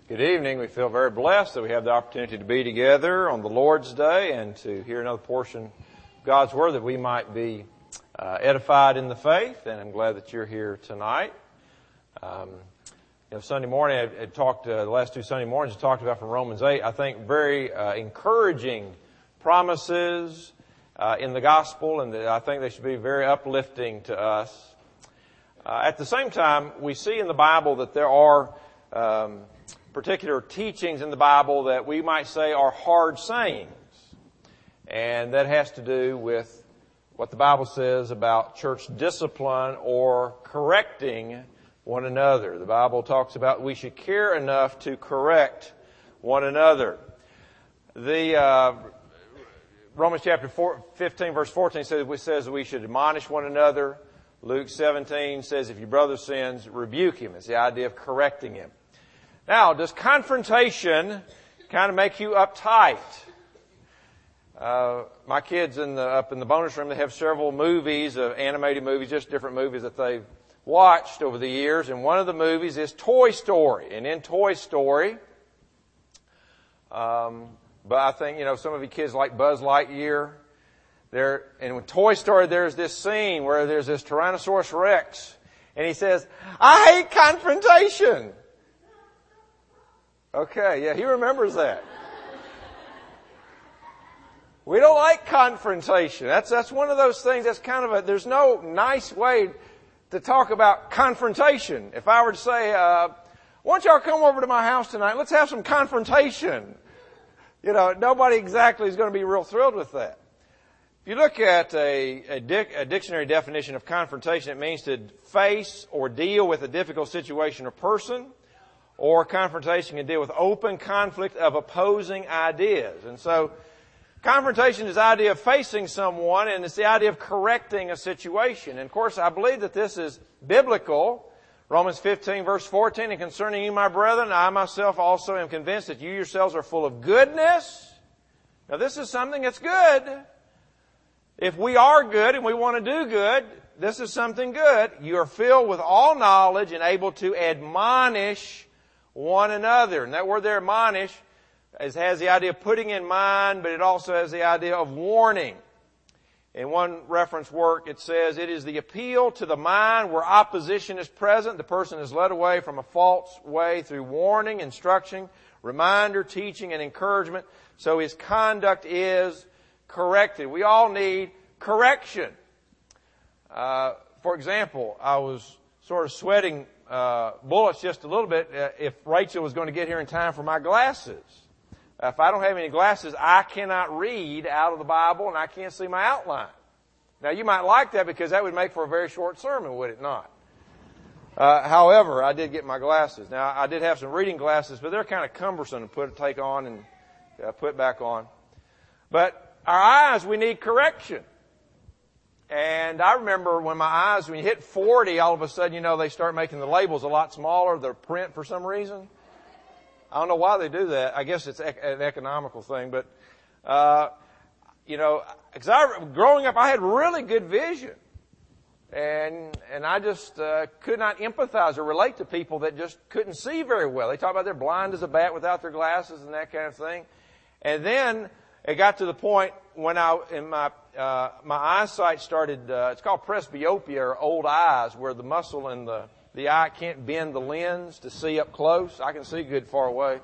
Good evening. We feel very blessed that we have the opportunity to be together on the Lord's Day and to hear another portion of God's Word that we might be edified in the faith. And I'm glad that you're here tonight. Sunday morning, I talked, the last two Sunday mornings, I talked about from Romans 8, I think very encouraging promises in the gospel, and I think they should be very uplifting to us. At the same time, we see in the Bible that there are particular teachings in the Bible that we might say are hard sayings. And that has to do with what the Bible says about church discipline or correcting one another. The Bible talks about we should care enough to correct one another. The Romans chapter 15 verse 14 says we should admonish one another. Luke 17 says if your brother sins, rebuke him. It's the idea of correcting him. Now, does confrontation kind of make you uptight? My kids up in the bonus room, they have several movies, animated movies, just different movies that they've watched over the years. And one of the movies is Toy Story. And in Toy Story, but I think, some of you kids like Buzz Lightyear. And with Toy Story, there's this scene where there's this Tyrannosaurus Rex. And he says, I hate confrontation. Okay, yeah, he remembers that. We don't like confrontation. That's one of those things that's kind of there's no nice way to talk about confrontation. If I were to say, why don't y'all come over to my house tonight? Let's have some confrontation. Nobody exactly is going to be real thrilled with that. If you look at a dictionary definition of confrontation, it means to face or deal with a difficult situation or person. Or confrontation can deal with open conflict of opposing ideas. And so, confrontation is the idea of facing someone, and it's the idea of correcting a situation. And of course, I believe that this is biblical. Romans 15 verse 14, and concerning you, my brethren, I myself also am convinced that you yourselves are full of goodness. Now this is something that's good. If we are good and we want to do good, this is something good. You are filled with all knowledge and able to admonish one another. And that word there, admonish, has the idea of putting in mind, but it also has the idea of warning. In one reference work, it says, it is the appeal to the mind where opposition is present. The person is led away from a false way through warning, instruction, reminder, teaching, and encouragement. So his conduct is corrected. We all need correction. For example, I was sort of sweating bullets just a little bit if Rachel was going to get here in time for my glasses. If I don't have any glasses, I cannot read out of the Bible and I can't see my outline. Now you might like that because that would make for a very short sermon, would it not? However, I did get my glasses. Now I did have some reading glasses, but they're kind of cumbersome to take on and put back on. But our eyes, we need correction. And I remember when my eyes, when you hit 40, all of a sudden, they start making the labels a lot smaller, the print for some reason. I don't know why they do that. I guess it's an economical thing, but, growing up, I had really good vision. And I just, could not empathize or relate to people that just couldn't see very well. They talk about they're blind as a bat without their glasses and that kind of thing. And then it got to the point when my eyesight started, it's called presbyopia or old eyes, where the muscle in the eye can't bend the lens to see up close. I can see good far away.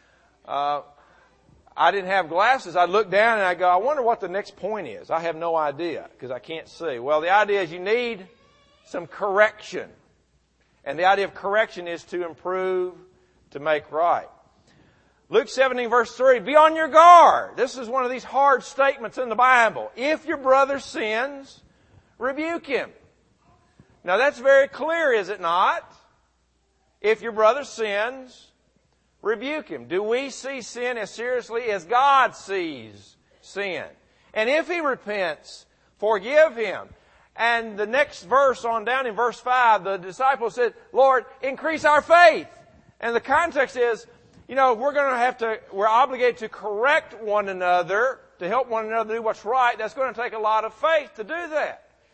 I didn't have glasses. I'd look down and I'd go, I wonder what the next point is. I have no idea because I can't see. Well, the idea is you need some correction. And the idea of correction is to improve, to make right. Luke 17 verse 3, be on your guard. This is one of these hard statements in the Bible. If your brother sins, rebuke him. Now that's very clear, is it not? If your brother sins, rebuke him. Do we see sin as seriously as God sees sin? And if he repents, forgive him. And the next verse on down in verse 5, the disciples said, Lord, increase our faith. And the context is, we're obligated to correct one another, to help one another do what's right. That's going to take a lot of faith to do that.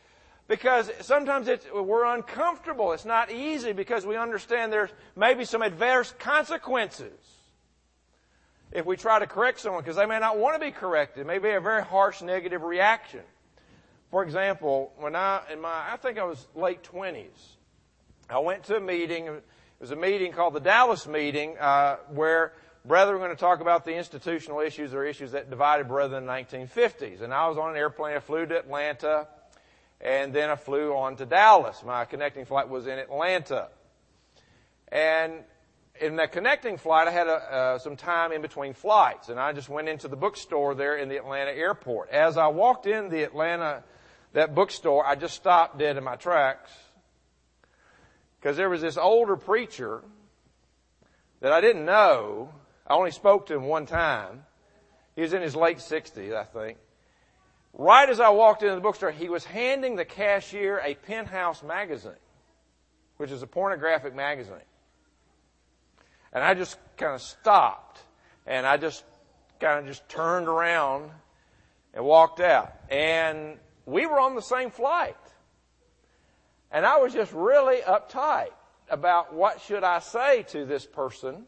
Because sometimes we're uncomfortable. It's not easy because we understand there's maybe some adverse consequences if we try to correct someone, because they may not want to be corrected. It may be a very harsh negative reaction. For example, when I think I was late 20s, I went to a meeting. It was a meeting called the Dallas meeting, where brethren were going to talk about the institutional issues or issues that divided brethren in the 1950s. And I was on an airplane. I flew to Atlanta, and then I flew on to Dallas. My connecting flight was in Atlanta. And in that connecting flight, I had some time in between flights, and I just went into the bookstore there in the Atlanta airport. As I walked in that bookstore, I just stopped dead in my tracks, because there was this older preacher that I didn't know. I only spoke to him one time. He was in his late 60s, I think. Right as I walked into the bookstore, he was handing the cashier a Penthouse magazine, which is a pornographic magazine. And I just kind of stopped, and I just kind of just turned around and walked out. And we were on the same flight. And I was just really uptight about what should I say to this person.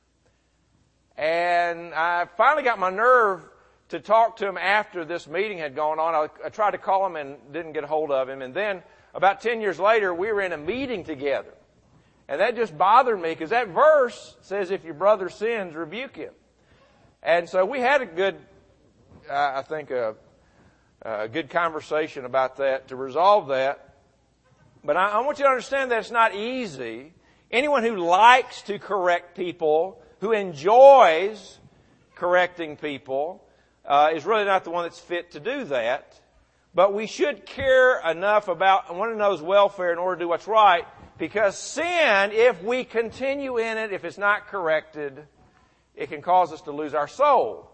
And I finally got my nerve to talk to him after this meeting had gone on. I tried to call him and didn't get a hold of him. And then about 10 years later, we were in a meeting together. And that just bothered me, because that verse says, if your brother sins, rebuke him. And so we had a good, I think, a good conversation about that to resolve that. But I want you to understand that it's not easy. Anyone who likes to correct people, who enjoys correcting people, is really not the one that's fit to do that. But we should care enough about one another's welfare in order to do what's right. Because sin, if we continue in it, if it's not corrected, it can cause us to lose our soul.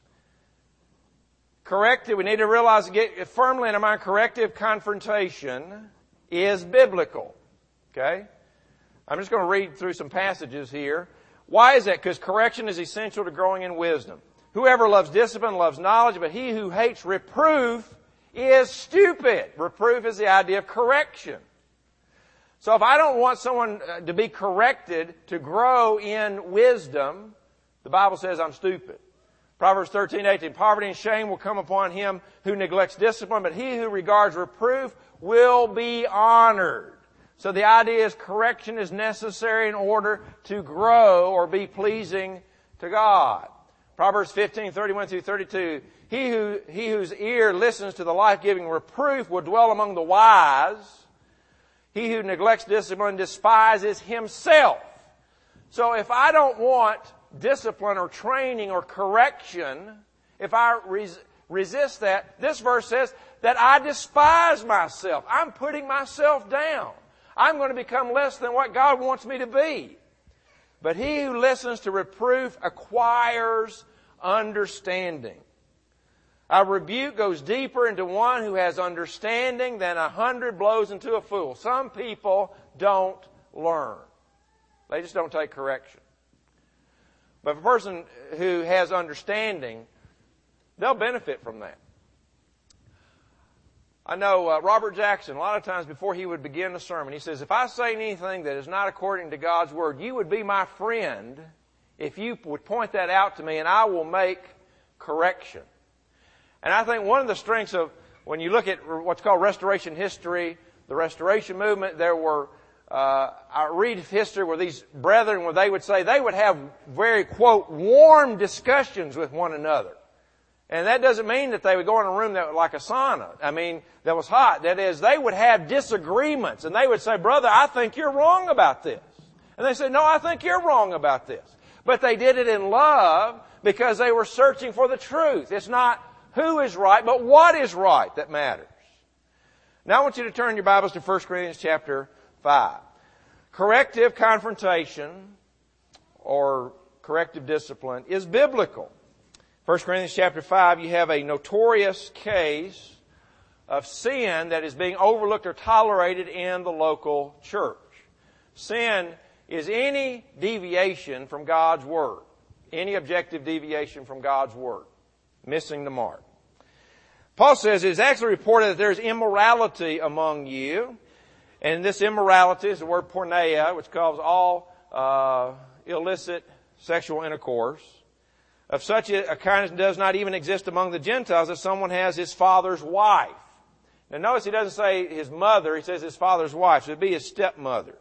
Corrective, we need to realize, get firmly in our mind, corrective confrontation is biblical. Okay? I'm just going to read through some passages here. Why is that? Because correction is essential to growing in wisdom. Whoever loves discipline loves knowledge, but he who hates reproof is stupid. Reproof is the idea of correction. So if I don't want someone to be corrected, to grow in wisdom, the Bible says I'm stupid. Proverbs 13:18, poverty and shame will come upon him who neglects discipline, but he who regards reproof will be honored. So the idea is correction is necessary in order to grow or be pleasing to God. Proverbs 15:31-32, he whose ear listens to the life-giving reproof will dwell among the wise. He who neglects discipline despises himself. So if I don't want discipline or training or correction, if I resist that, this verse says that I despise myself. I'm putting myself down. I'm going to become less than what God wants me to be. But he who listens to reproof acquires understanding. A rebuke goes deeper into one who has understanding than 100 blows into a fool. Some people don't learn. They just don't take correction. But a person who has understanding, they'll benefit from that. I know Robert Jackson, a lot of times before he would begin a sermon, he says, if I say anything that is not according to God's Word, you would be my friend if you would point that out to me, and I will make correction. And I think one of the strengths of, when you look at what's called Restoration history, the Restoration movement, there were, I read history where these brethren, where they would say, they would have very, quote, warm discussions with one another. And that doesn't mean that they would go in a room that was like a sauna. I mean, that was hot. That is, they would have disagreements. And they would say, brother, I think you're wrong about this. And they say, no, I think you're wrong about this. But they did it in love because they were searching for the truth. It's not who is right, but what is right that matters. Now I want you to turn your Bibles to 1 Corinthians chapter 5. Corrective confrontation or corrective discipline is biblical. 1 Corinthians chapter 5, you have a notorious case of sin that is being overlooked or tolerated in the local church. Sin is any deviation from God's Word, any objective deviation from God's Word, missing the mark. Paul says it is actually reported that there is immorality among you. And this immorality is the word porneia, which covers all illicit sexual intercourse. Of such a kind does not even exist among the Gentiles if someone has his father's wife. Now notice he doesn't say his mother, he says his father's wife. So it would be his stepmother.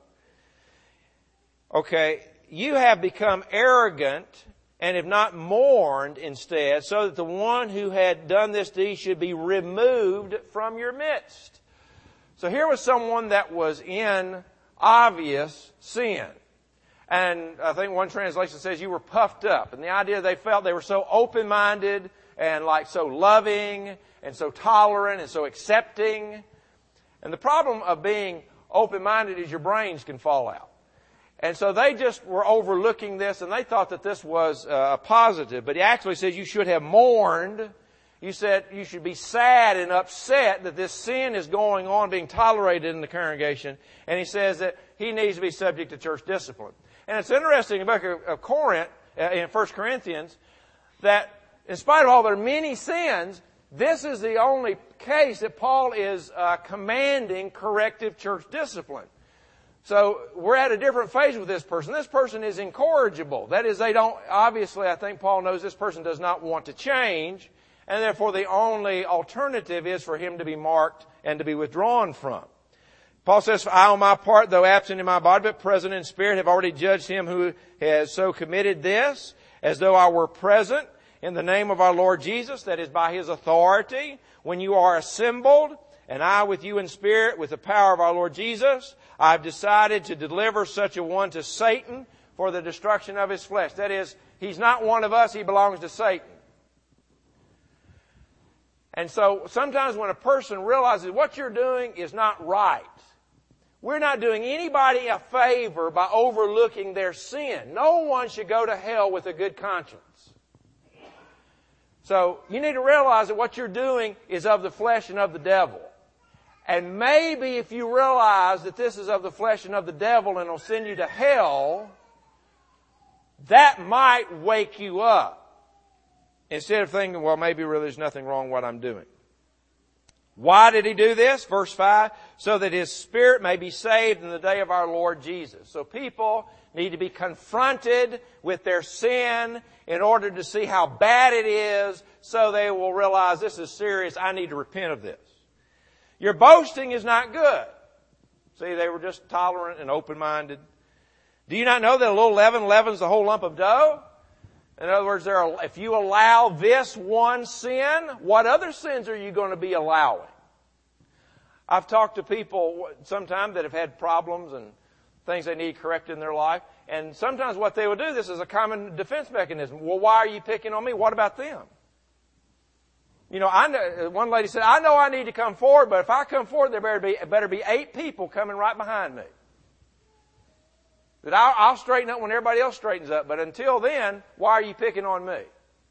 Okay, you have become arrogant and have not mourned instead, so that the one who had done this deed should be removed from your midst. So here was someone that was in obvious sin. And I think one translation says you were puffed up. And the idea they felt they were so open-minded and like so loving and so tolerant and so accepting. And the problem of being open-minded is your brains can fall out. And so they just were overlooking this, and they thought that this was a positive. But he actually says you should have mourned. You said you should be sad and upset that this sin is going on, being tolerated in the congregation. And he says that he needs to be subject to church discipline. And it's interesting in the book of Corinth, in 1 Corinthians, that in spite of all their many sins, this is the only case that Paul is commanding corrective church discipline. So we're at a different phase with this person. This person is incorrigible. That is, obviously I think Paul knows this person does not want to change, and therefore the only alternative is for him to be marked and to be withdrawn from. Paul says, I on my part, though absent in my body, but present in spirit, have already judged him who has so committed this, as though I were present in the name of our Lord Jesus, that is by his authority, when you are assembled, and I with you in spirit, with the power of our Lord Jesus, I've decided to deliver such a one to Satan for the destruction of his flesh. That is, he's not one of us, he belongs to Satan. And so sometimes when a person realizes what you're doing is not right, we're not doing anybody a favor by overlooking their sin. No one should go to hell with a good conscience. So you need to realize that what you're doing is of the flesh and of the devil. And maybe if you realize that this is of the flesh and of the devil and will send you to hell, that might wake you up. Instead of thinking, well, maybe really there's nothing wrong with what I'm doing. Why did he do this? Verse 5, so that his spirit may be saved in the day of our Lord Jesus. So people need to be confronted with their sin in order to see how bad it is, so they will realize this is serious, I need to repent of this. Your boasting is not good. See, they were just tolerant and open-minded. Do you not know that a little leaven leavens the whole lump of dough? In other words, if you allow this one sin, what other sins are you going to be allowing? I've talked to people sometimes that have had problems and things they need corrected in their life. And sometimes what they will do, this is a common defense mechanism. Well, why are you picking on me? What about them? You know, one lady said, I know I need to come forward, but if I come forward, there better be 8 people coming right behind me. That I'll straighten up when everybody else straightens up, but until then, why are you picking on me?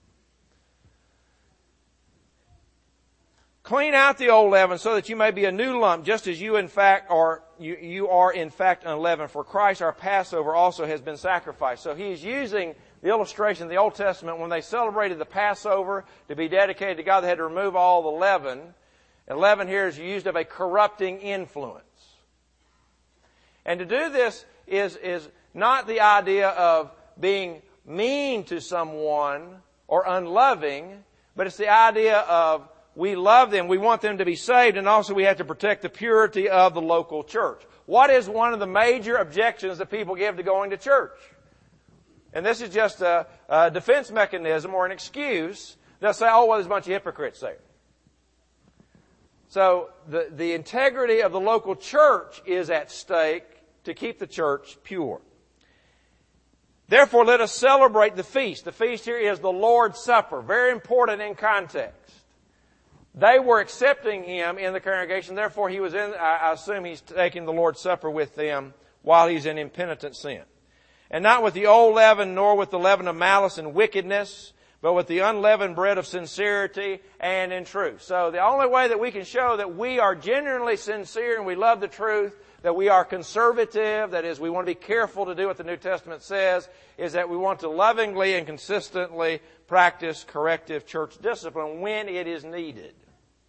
Clean out the old leaven so that you may be a new lump, just as you in fact are unleavened. For Christ our Passover also has been sacrificed. So he's using the illustration of the Old Testament when they celebrated the Passover to be dedicated to God. They had to remove all the leaven. And leaven here is used of a corrupting influence. And to do this is not the idea of being mean to someone or unloving, but it's the idea of we love them, we want them to be saved, and also we have to protect the purity of the local church. What is one of the major objections that people give to going to church? And this is just a defense mechanism or an excuse. They'll say, oh, well, there's a bunch of hypocrites there. So the integrity of the local church is at stake to keep the church pure. Therefore, let us celebrate the feast. The feast here is the Lord's Supper. Very important in context. They were accepting him in the congregation. Therefore, I assume he's taking the Lord's Supper with them while he's in impenitent sin. And not with the old leaven, nor with the leaven of malice and wickedness, but with the unleavened bread of sincerity and in truth. So the only way that we can show that we are genuinely sincere and we love the truth, that we are conservative, that is, we want to be careful to do what the New Testament says, is that we want to lovingly and consistently practice corrective church discipline when it is needed.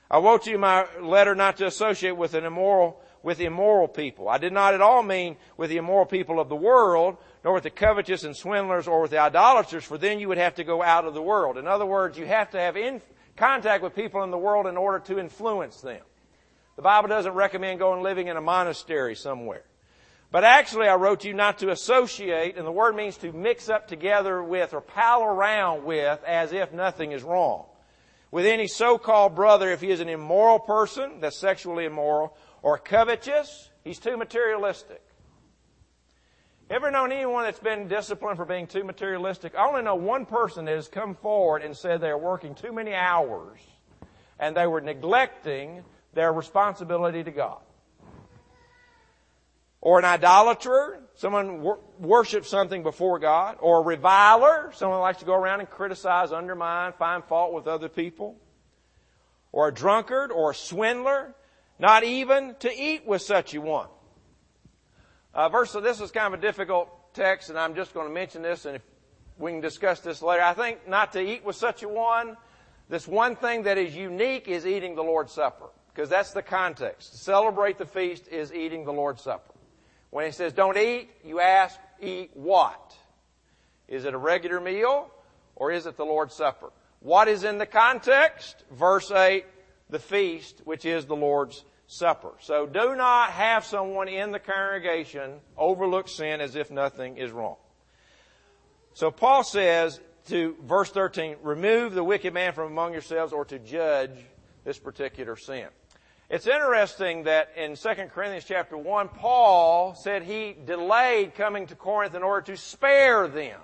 I wrote you in my letter not to associate with immoral people. I did not at all mean with the immoral people of the world, nor with the covetous and swindlers or with the idolaters, for then you would have to go out of the world. In other words, you have to have contact with people in the world in order to influence them. The Bible doesn't recommend going living in a monastery somewhere. But actually, I wrote you not to associate, and the word means to mix up together with or pal around with as if nothing is wrong. With any so-called brother, if he is an immoral person, that's sexually immoral, or covetous, he's too materialistic. Ever known anyone that's been disciplined for being too materialistic? I only know one person that has come forward and said they were working too many hours and they were neglecting their responsibility to God. Or an idolater, someone worships something before God. Or a reviler, someone who likes to go around and criticize, undermine, find fault with other people. Or a drunkard, or a swindler, not even to eat with such a one. This is kind of a difficult text, and I'm just going to mention this, and if we can discuss this later. I think not to eat with such a one, this one thing that is unique is eating the Lord's Supper, because that's the context. To celebrate the feast is eating the Lord's Supper. When he says don't eat, you ask, eat what? Is it a regular meal, or is it the Lord's Supper? What is in the context? Verse 8, the feast, which is the Lord's Supper. So do not have someone in the congregation overlook sin as if nothing is wrong. So Paul says to verse 13, remove the wicked man from among yourselves, or to judge this particular sin. It's interesting that in 2 Corinthians chapter 1, Paul said he delayed coming to Corinth in order to spare them.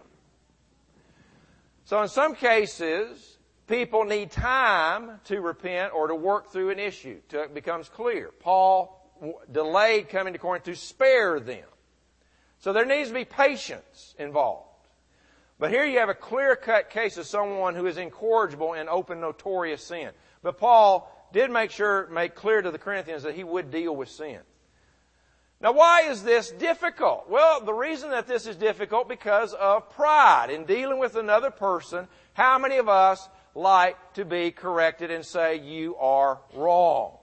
So in some cases, people need time to repent or to work through an issue till it becomes clear. Paul delayed coming to Corinth to spare them. So there needs to be patience involved. But here you have a clear-cut case of someone who is incorrigible in open notorious sin. But Paul did make clear to the Corinthians that he would deal with sin. Now, why is this difficult? Well, the reason that this is difficult because of pride. In dealing with another person, how many of us like to be corrected and say, you are wrong?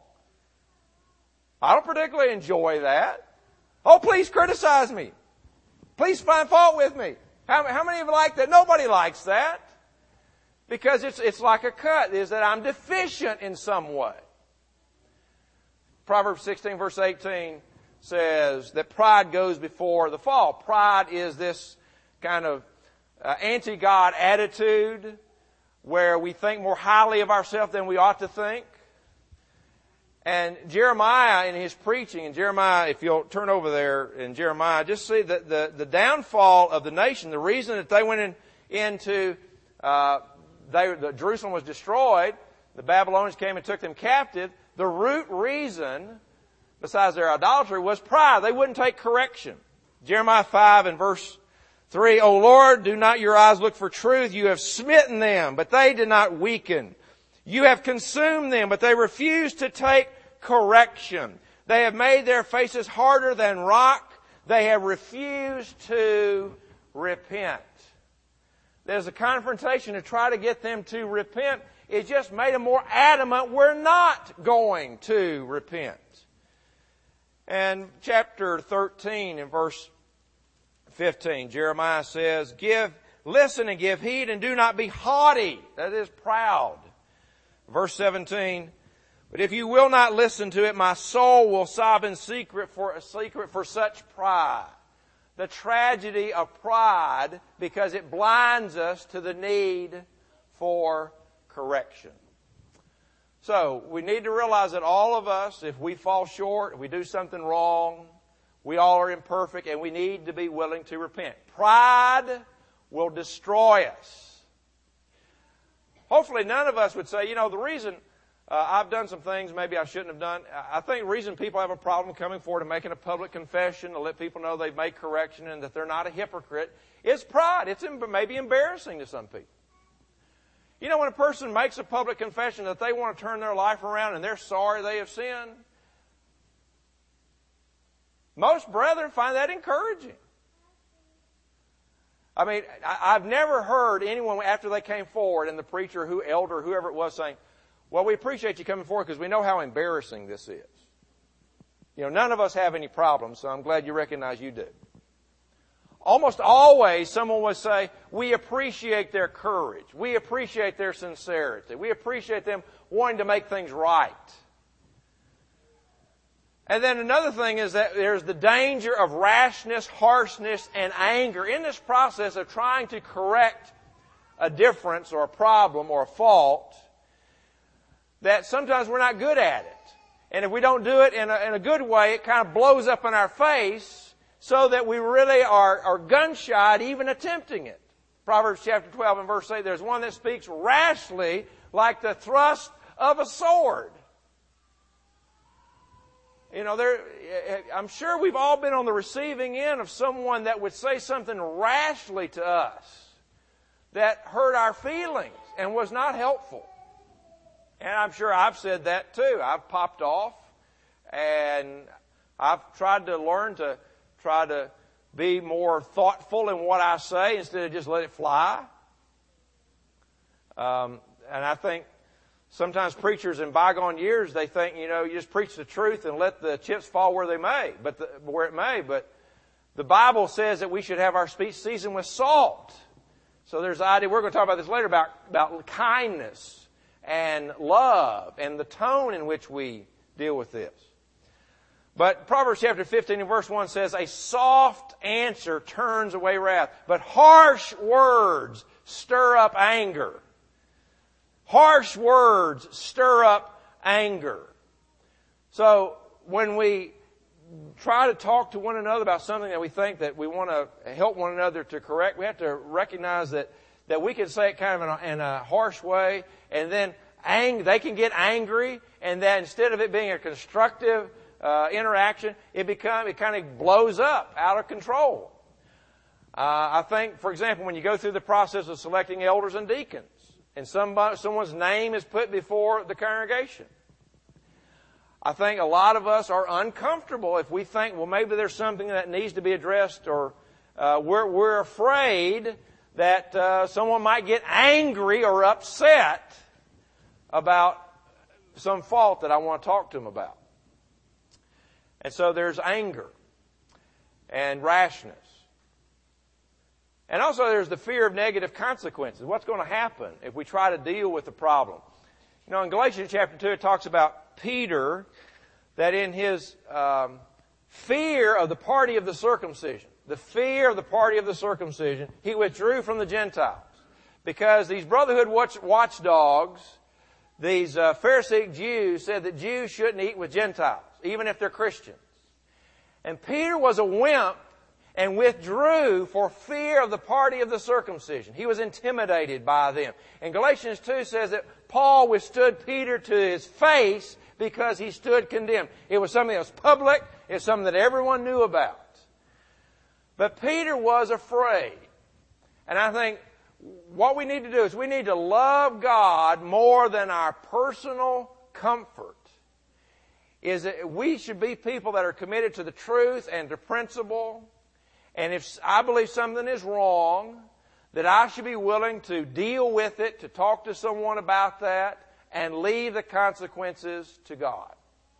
I don't particularly enjoy that. Oh, please criticize me. Please find fault with me. How many of you like that? Nobody likes that. Because it's like a cut, is that I'm deficient in some way. Proverbs 16 verse 18 says that pride goes before the fall. Pride is this kind of anti-God attitude where we think more highly of ourselves than we ought to think. And Jeremiah in his preaching, and Jeremiah, if you'll turn over there in Jeremiah, just see that the downfall of the nation, the reason that they went into Jerusalem was destroyed, the Babylonians came and took them captive. The root reason, besides their idolatry, was pride. They wouldn't take correction. Jeremiah 5 and verse 3, O Lord, do not your eyes look for truth? You have smitten them, but they did not weaken. You have consumed them, but they refused to take correction. They have made their faces harder than rock. They have refused to repent. There's a confrontation to try to get them to repent. It just made them more adamant, we're not going to repent. And chapter 13 and verse 15, Jeremiah says, listen and give heed and do not be haughty. That is proud. Verse 17, but if you will not listen to it, my soul will sob in secret for such pride. The tragedy of pride because it blinds us to the need for correction. So we need to realize that all of us, if we fall short, if we do something wrong, we all are imperfect and we need to be willing to repent. Pride will destroy us. Hopefully none of us would say, the reason I've done some things maybe I shouldn't have done. I think the reason people have a problem coming forward and making a public confession to let people know they've made correction and that they're not a hypocrite is pride. It's maybe embarrassing to some people. When a person makes a public confession that they want to turn their life around and they're sorry they have sinned, most brethren find that encouraging. I mean, I've never heard anyone after they came forward and the preacher, elder, whoever it was saying, Well, we appreciate you coming forward because we know how embarrassing this is. You know, none of us have any problems, so I'm glad you recognize you do. Almost always someone would say, we appreciate their courage. We appreciate their sincerity. We appreciate them wanting to make things right. And then another thing is that there's the danger of rashness, harshness, and anger in this process of trying to correct a difference or a problem or a fault, that sometimes we're not good at it. And if we don't do it in a good way, it kind of blows up in our face so that we really are gun-shy at even attempting it. Proverbs chapter 12 and verse 8, there's one that speaks rashly like the thrust of a sword. You know, I'm sure we've all been on the receiving end of someone that would say something rashly to us that hurt our feelings and was not helpful. And I'm sure I've said that too. I've popped off, and I've tried to learn to try to be more thoughtful in what I say instead of just let it fly. And I think sometimes preachers in bygone years, they think, you know, you just preach the truth and let the chips fall where they may, where it may. But the Bible says that we should have our speech seasoned with salt. So there's the idea, we're going to talk about this later, about kindness and love and the tone in which we deal with this. But Proverbs chapter 15 and verse 1 says, a soft answer turns away wrath, but harsh words stir up anger. Harsh words stir up anger. So when we try to talk to one another about something that we think that we want to help one another to correct, we have to recognize that we can say it kind of in a harsh way, and then they can get angry, and then instead of it being a constructive interaction, it kind of blows up out of control. I think, for example, when you go through the process of selecting elders and deacons, and someone's name is put before the congregation, I think a lot of us are uncomfortable if we think, well, maybe there's something that needs to be addressed, or we're afraid that someone might get angry or upset about some fault that I want to talk to them about. And so there's anger and rashness. And also there's the fear of negative consequences. What's going to happen if we try to deal with the problem? You know, in Galatians chapter 2, it talks about Peter, that in his fear of the party of the circumcision, he withdrew from the Gentiles. Because these brotherhood watchdogs, these Pharisaic Jews, said that Jews shouldn't eat with Gentiles, even if they're Christians. And Peter was a wimp and withdrew for fear of the party of the circumcision. He was intimidated by them. And Galatians 2 says that Paul withstood Peter to his face because he stood condemned. It was something that was public. It was something that everyone knew about. But Peter was afraid. And I think what we need to do is we need to love God more than our personal comfort. Is that we should be people that are committed to the truth and to principle. And if I believe something is wrong, that I should be willing to deal with it, to talk to someone about that, and leave the consequences to God.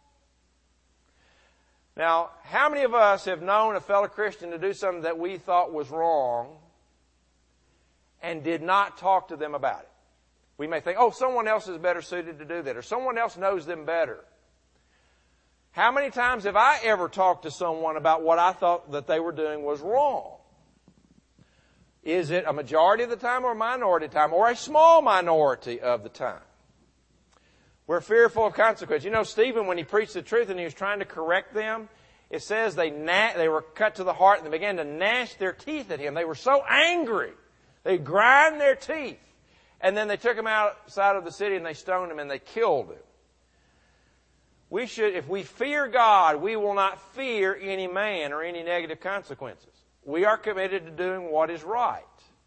Now, how many of us have known a fellow Christian to do something that we thought was wrong and did not talk to them about it? We may think, oh, someone else is better suited to do that, or someone else knows them better. How many times have I ever talked to someone about what I thought that they were doing was wrong? Is it a majority of the time or a minority of the time, or a small minority of the time? We're fearful of consequences. You know, Stephen, when he preached the truth and he was trying to correct them, it says they were cut to the heart and they began to gnash their teeth at him. They were so angry. They grind their teeth. And then they took him outside of the city and they stoned him and they killed him. We should, if we fear God, we will not fear any man or any negative consequences. We are committed to doing what is right.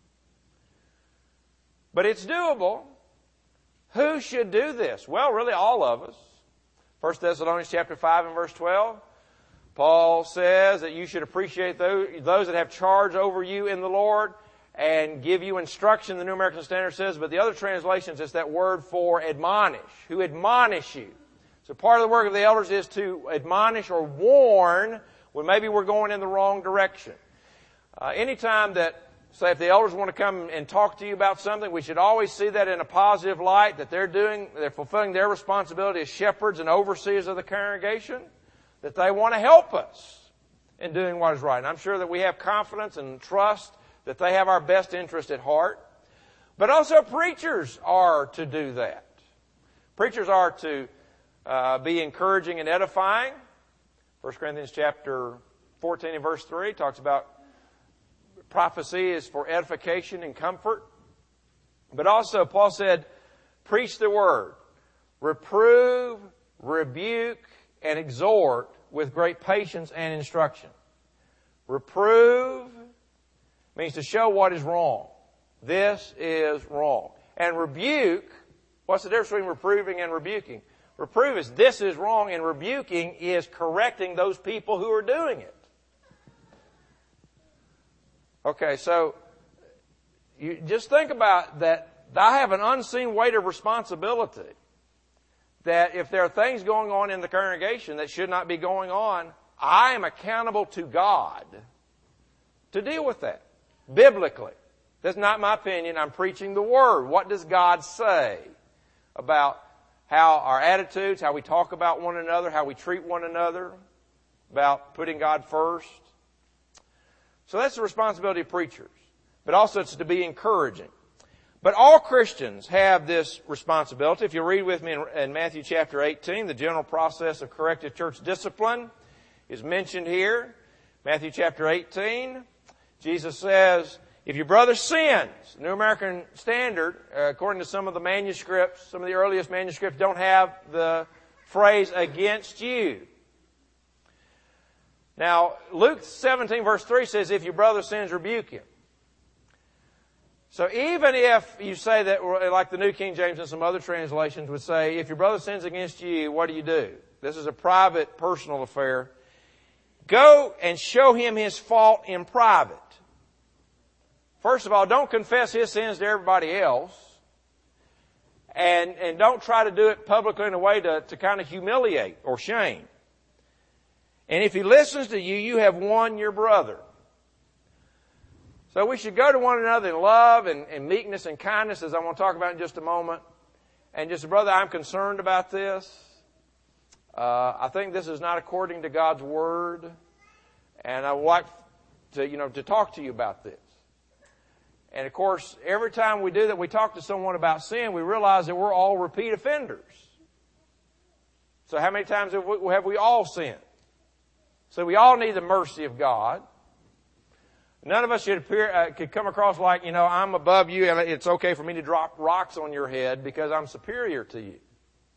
But it's doable. Who should do this? Well, really all of us. 1 Thessalonians chapter 5 and verse 12. Paul says that you should appreciate those that have charge over you in the Lord and give you instruction, the New American Standard says, but the other translations, it's that word for admonish, who admonish you. So part of the work of the elders is to admonish or warn when maybe we're going in the wrong direction. Anytime that, say, if the elders want to come and talk to you about something, we should always see that in a positive light, that they're fulfilling their responsibility as shepherds and overseers of the congregation, that they want to help us in doing what is right. And I'm sure that we have confidence and trust that they have our best interest at heart. But also preachers are to do that. Preachers are to be encouraging and edifying. 1 Corinthians chapter 14 and verse 3 talks about prophecy is for edification and comfort. But also Paul said, preach the word. Reprove, rebuke, and exhort with great patience and instruction. Reprove means to show what is wrong. This is wrong. And rebuke, what's the difference between reproving and rebuking? Reprove is this is wrong, and rebuking is correcting those people who are doing it. Okay, so you just think about that. I have an unseen weight of responsibility that if there are things going on in the congregation that should not be going on, I am accountable to God to deal with that biblically. That's not my opinion. I'm preaching the Word. What does God say about how our attitudes, how we talk about one another, how we treat one another, about putting God first? So that's the responsibility of preachers. But also it's to be encouraging. But all Christians have this responsibility. If you read with me in Matthew chapter 18, the general process of corrective church discipline is mentioned here. Matthew chapter 18, Jesus says, if your brother sins, New American Standard, according to some of the manuscripts, some of the earliest manuscripts don't have the phrase against you. Now, Luke 17 verse 3 says, if your brother sins, rebuke him. So even if you say that, like the New King James and some other translations would say, if your brother sins against you, what do? This is a private, personal affair. Go and show him his fault in private. First of all, don't confess his sins to everybody else. And don't try to do it publicly in a way to kind of humiliate or shame. And if he listens to you, you have won your brother. So we should go to one another in love and meekness and kindness, as I want to talk about in just a moment. And just, brother, I'm concerned about this. I think this is not according to God's Word. And I would like to talk to you about this. And of course, every time we do that, we talk to someone about sin, we realize that we're all repeat offenders. So how many times have we all sinned? So we all need the mercy of God. None of us could come across like, I'm above you and it's okay for me to drop rocks on your head because I'm superior to you.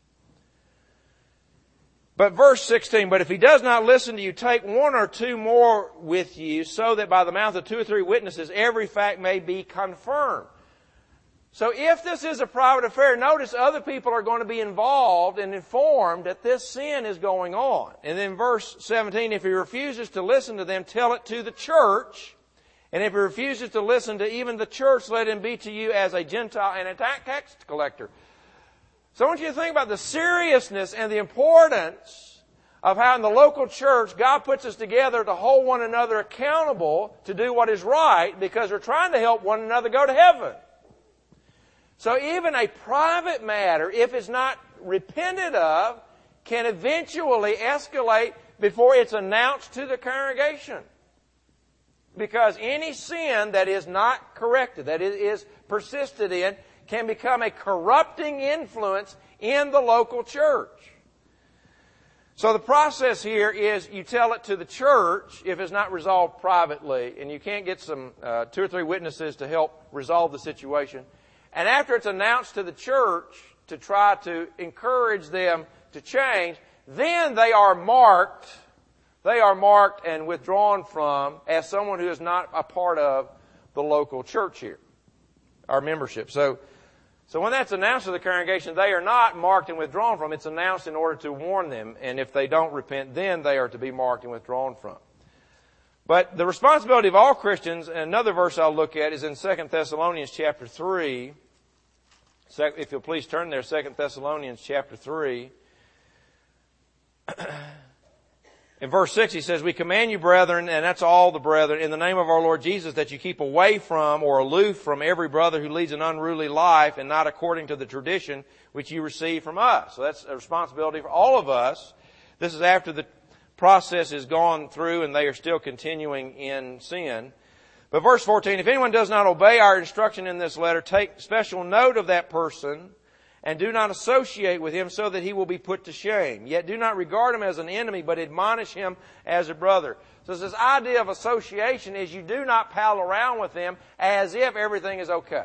But verse 16, but if he does not listen to you, take one or two more with you so that by the mouth of two or three witnesses every fact may be confirmed. So if this is a private affair, notice other people are going to be involved and informed that this sin is going on. And then verse 17, if he refuses to listen to them, tell it to the church. And if he refuses to listen to even the church, let him be to you as a Gentile and a tax collector. So I want you to think about the seriousness and the importance of how in the local church God puts us together to hold one another accountable to do what is right because we're trying to help one another go to heaven. So even a private matter, if it's not repented of, can eventually escalate before it's announced to the congregation. Because any sin that is not corrected, that is persisted in, can become a corrupting influence in the local church. So the process here is you tell it to the church if it's not resolved privately, and you can't get some 2 or 3 witnesses to help resolve the situation. And after it's announced to the church to try to encourage them to change, then they are marked and withdrawn from as someone who is not a part of the local church here, our membership. So when that's announced to the congregation, they are not marked and withdrawn from. It's announced in order to warn them. And if they don't repent, then they are to be marked and withdrawn from. But the responsibility of all Christians, and another verse I'll look at, is in 2 Thessalonians chapter 3. If you'll please turn there, 2 Thessalonians chapter 3. In verse 6 he says, "We command you, brethren," and that's all the brethren, "in the name of our Lord Jesus, that you keep away from or aloof from every brother who leads an unruly life and not according to the tradition which you received from us." So that's a responsibility for all of us. This is after the process is gone through and they are still continuing in sin. But verse 14, "If anyone does not obey our instruction in this letter, take special note of that person and do not associate with him so that he will be put to shame. Yet do not regard him as an enemy, but admonish him as a brother." So this idea of association is you do not pal around with them as if everything is okay.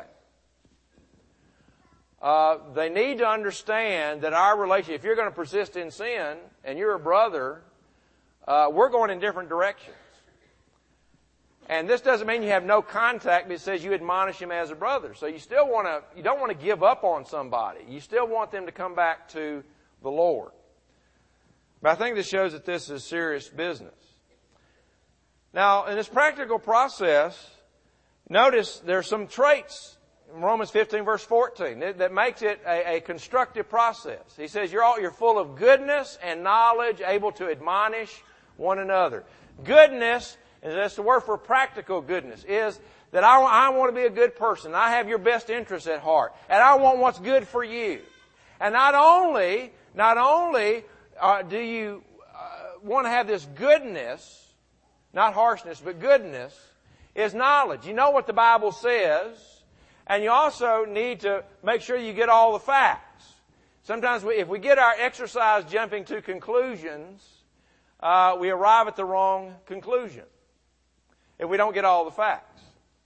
They need to understand that our relationship, if you're going to persist in sin and you're a brother, we're going in different directions. And this doesn't mean you have no contact, but it says you admonish him as a brother. So you don't want to give up on somebody. You still want them to come back to the Lord. But I think this shows that this is serious business. Now, in this practical process, notice there's some traits in Romans 15 verse 14 that makes it a constructive process. He says you're full of goodness and knowledge, able to admonish one another. Goodness, and that's the word for practical goodness, is that I want to be a good person. I have your best interests at heart. And I want what's good for you. And not only do you want to have this goodness, not harshness, but goodness, is knowledge. You know what the Bible says, and you also need to make sure you get all the facts. Sometimes if we get our exercise jumping to conclusions, we arrive at the wrong conclusion if we don't get all the facts.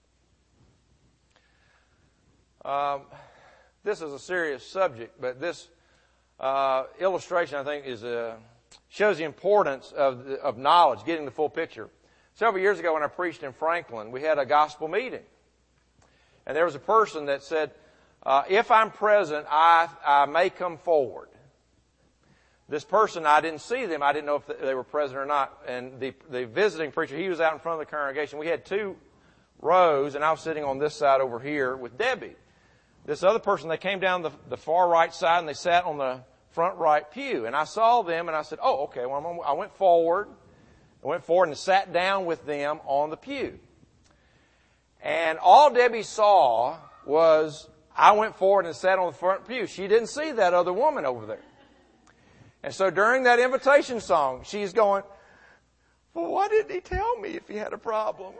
This is a serious subject, but this illustration, I think, shows the importance of knowledge, getting the full picture. Several years ago when I preached in Franklin, we had a gospel meeting. And there was a person that said, if I'm present, I may come forward. This person, I didn't see them. I didn't know if they were present or not. And the visiting preacher, he was out in front of the congregation. We had 2 rows, and I was sitting on this side over here with Debbie. This other person, they came down the far right side, and they sat on the front right pew. And I saw them, and I said, oh, okay. Well, I went forward. And sat down with them on the pew. And all Debbie saw was I went forward and sat on the front pew. She didn't see that other woman over there. And so during that invitation song, she's going, well, why didn't he tell me if he had a problem?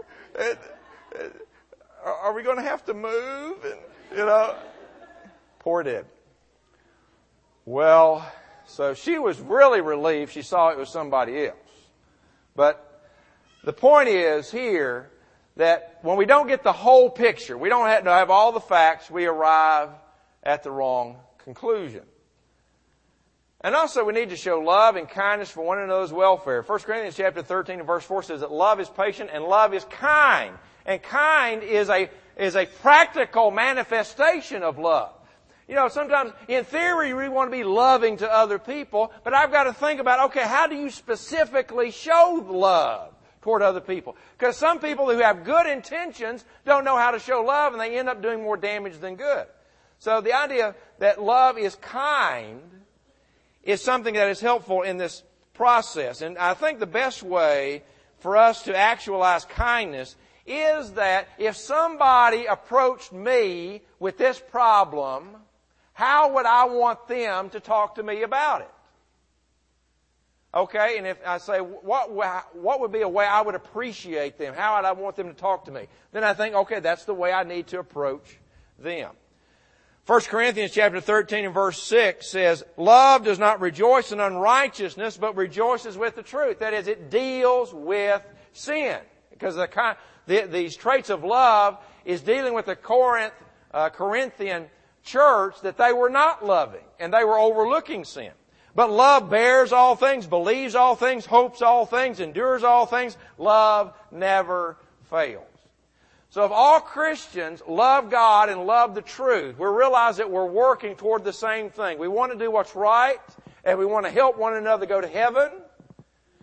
Are we going to have to move? And, poor Deb. Well, so she was really relieved. She saw it was somebody else. But the point is here that when we don't get the whole picture, we don't have all the facts, we arrive at the wrong conclusion. And also we need to show love and kindness for one another's welfare. 1 Corinthians chapter 13 and verse 4 says that love is patient and love is kind. And kind is a practical manifestation of love. Sometimes in theory we want to be loving to other people, but I've got to think about, okay, how do you specifically show love toward other people? Because some people who have good intentions don't know how to show love and they end up doing more damage than good. So the idea that love is kind is something that is helpful in this process. And I think the best way for us to actualize kindness is that if somebody approached me with this problem, how would I want them to talk to me about it? Okay, and if I say, what would be a way I would appreciate them? How would I want them to talk to me? Then I think, okay, that's the way I need to approach them. 1 Corinthians chapter 13 and verse 6 says, love does not rejoice in unrighteousness, but rejoices with the truth. That is, it deals with sin. Because these traits of love is dealing with the Corinthian church that they were not loving and they were overlooking sin. But love bears all things, believes all things, hopes all things, endures all things. Love never fails. So if all Christians love God and love the truth, we realize that we're working toward the same thing. We want to do what's right and we want to help one another go to heaven.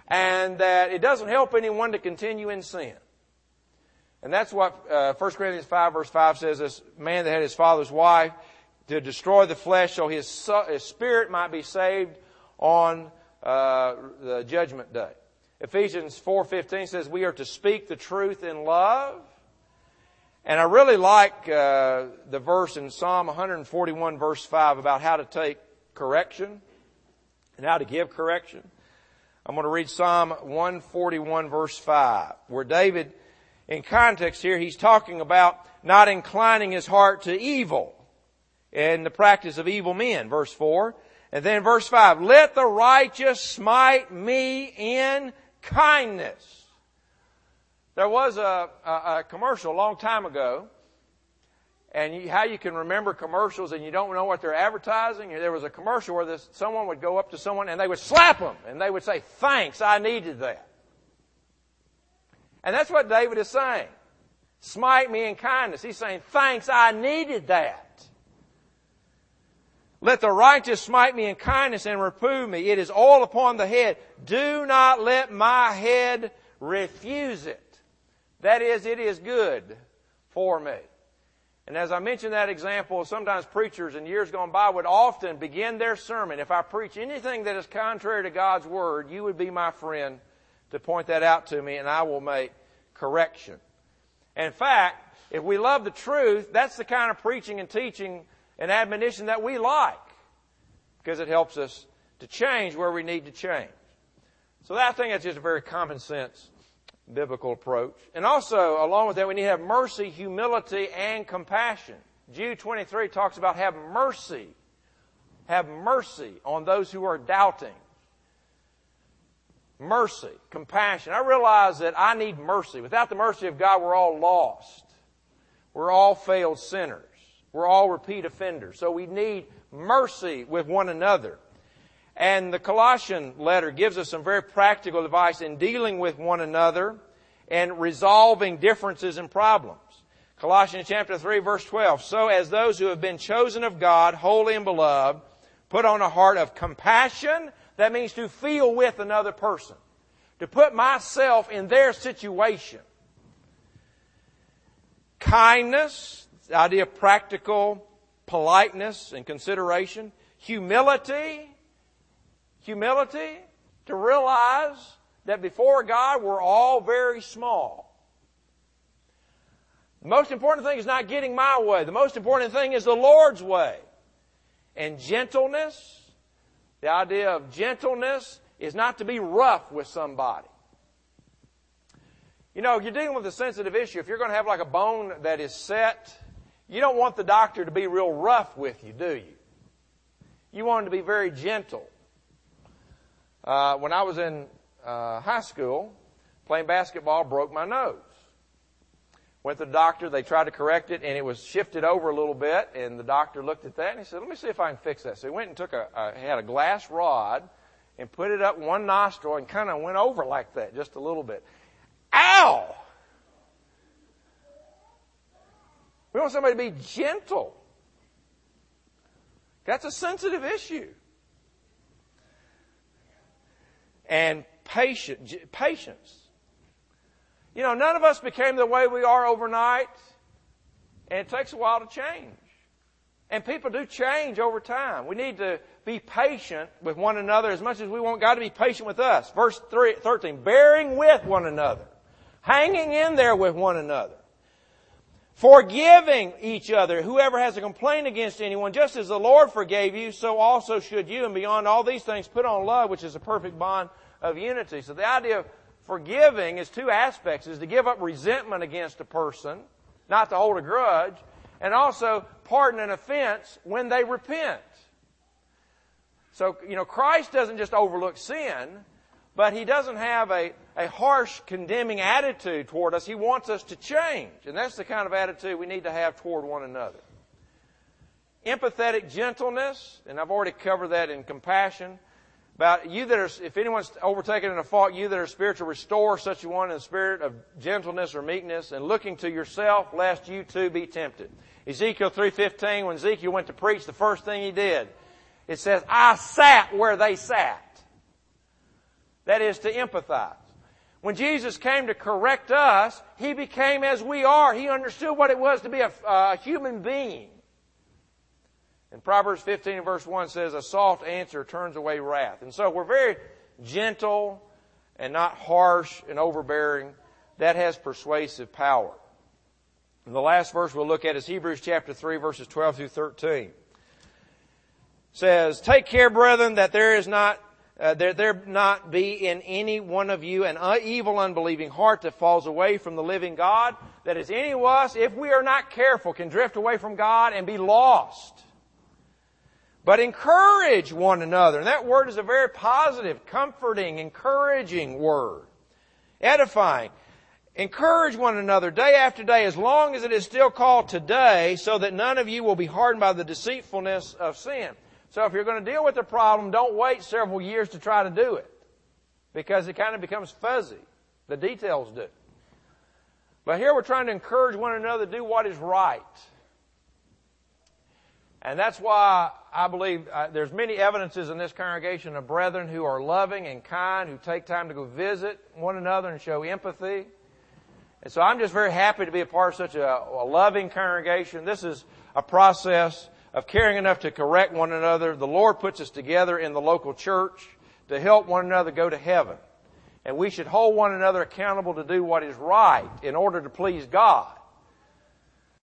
and that it doesn't help anyone to continue in sin. And that's what 1 Corinthians 5 verse 5 says, this man that had his father's wife to destroy the flesh so his spirit might be saved on the judgment day. Ephesians 4:15 says we are to speak the truth in love. And I really like the verse in Psalm 141 verse 5 about how to take correction and how to give correction. I'm going to read Psalm 141 verse 5, where David, in context here, he's talking about not inclining his heart to evil and the practice of evil men, verse 4. And then verse 5, let the righteous smite me in kindness. There was a commercial a long time ago, and how you can remember commercials and you don't know what they're advertising. There was a commercial where someone would go up to someone and they would slap them and they would say, thanks, I needed that. And that's what David is saying. Smite me in kindness. He's saying, thanks, I needed that. Let the righteous smite me in kindness and reprove me. It is oil upon the head. Do not let my head refuse it. That is, it is good for me. And as I mentioned that example, sometimes preachers in years gone by would often begin their sermon. If I preach anything that is contrary to God's Word, you would be my friend to point that out to me, and I will make correction. In fact, if we love the truth, that's the kind of preaching and teaching and admonition that we like, because it helps us to change where we need to change. So I think that's just a very common sense biblical approach. And also, along with that, we need to have mercy, humility, and compassion. Jude 23 talks about have mercy. Have mercy on those who are doubting. Mercy, compassion. I realize that I need mercy. Without the mercy of God, we're all lost. We're all failed sinners. We're all repeat offenders. So we need mercy with one another. And the Colossian letter gives us some very practical advice in dealing with one another and resolving differences and problems. Colossians chapter 3 verse 12. So as those who have been chosen of God, holy and beloved, put on a heart of compassion. That means to feel with another person. To put myself in their situation. Kindness, the idea of practical politeness and consideration. Humility, to realize that before God we're all very small. The most important thing is not getting my way. The most important thing is the Lord's way. And gentleness, the idea of gentleness is not to be rough with somebody. You know, if you're dealing with a sensitive issue, if you're going to have like a bone that is set, you don't want the doctor to be real rough with you, do you? You want him to be very gentle. When I was in high school, playing basketball, broke my nose. Went to the doctor, they tried to correct it, and it was shifted over a little bit, and the doctor looked at that and he said, let me see if I can fix that. So he went and had a glass rod and put it up one nostril and kind of went over like that, just a little bit. Ow! We want somebody to be gentle. That's a sensitive issue. And patience. You know, none of us became the way we are overnight, and it takes a while to change. And people do change over time. We need to be patient with one another as much as we want God to be patient with us. Verse 13, bearing with one another. Hanging in there with one another. Forgiving each other. Whoever has a complaint against anyone, just as the Lord forgave you, so also should you. And beyond all these things, put on love, which is a perfect bond of unity. So the idea of forgiving is two aspects. Is to give up resentment against a person, not to hold a grudge, and also pardon an offense when they repent. So, you know, Christ doesn't just overlook sin, but He doesn't have a harsh, condemning attitude toward us. He wants us to change. And that's the kind of attitude we need to have toward one another. Empathetic gentleness, and I've already covered that in compassion. About you that are, if anyone's overtaken in a fault, you that are spiritual, restore such a one in the spirit of gentleness or meekness, and looking to yourself, lest you too be tempted. Ezekiel 3:15, when Ezekiel went to preach, the first thing he did, it says, I sat where they sat. That is, to empathize. When Jesus came to correct us, He became as we are. He understood what it was to be a human being. And Proverbs 15 verse 1 says, a soft answer turns away wrath. And so we're very gentle and not harsh and overbearing. That has persuasive power. And the last verse we'll look at is Hebrews chapter 3 verses 12 through 13. It says, take care, brethren, that there not be in any one of you an evil, unbelieving heart that falls away from the living God. That is, any of us, if we are not careful, can drift away from God and be lost. But encourage one another. And that word is a very positive, comforting, encouraging word. Edifying. Encourage one another day after day, as long as it is still called today, so that none of you will be hardened by the deceitfulness of sin. So if you're going to deal with the problem, don't wait several years to try to do it, because it kind of becomes fuzzy. The details do. But here we're trying to encourage one another to do what is right. And that's why I believe there's many evidences in this congregation of brethren who are loving and kind, who take time to go visit one another and show empathy. And so I'm just very happy to be a part of such a loving congregation. This is a process of caring enough to correct one another. The Lord puts us together in the local church to help one another go to heaven. And we should hold one another accountable to do what is right in order to please God.